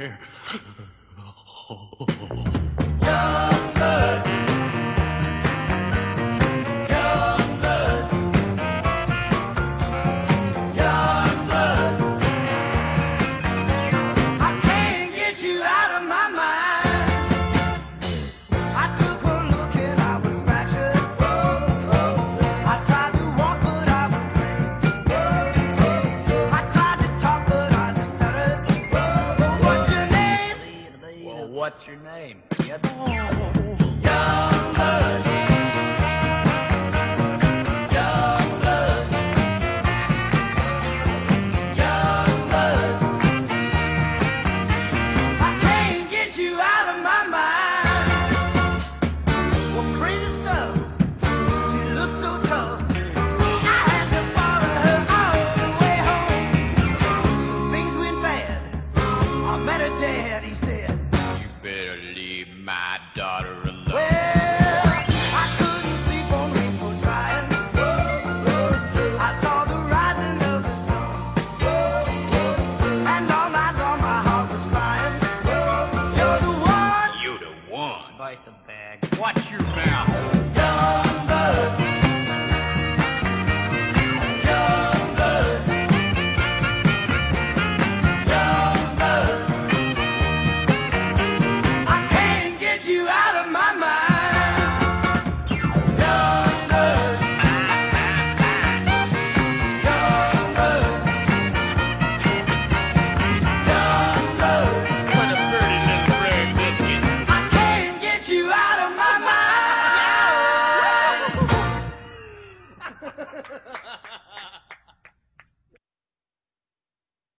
hair. Young blood. Young blood. Young blood. I can't get you out of my mind. I took a look and I was fractured. I tried to walk but I was lame. I tried to talk but I just stuttered. What's your name? Well, what's your name? Young blood. Young blood. Young blood. I can't get you out of my mind. Well, crazy stuff. She looks so tough. I had to follow her all the way home. Things went bad. I met her dad. He said, You better leave my daughter alone. well, I couldn't sleep on rainbow drying. I saw the rising of the sun. And all night long my heart was crying. You're the one. You the one. Bite the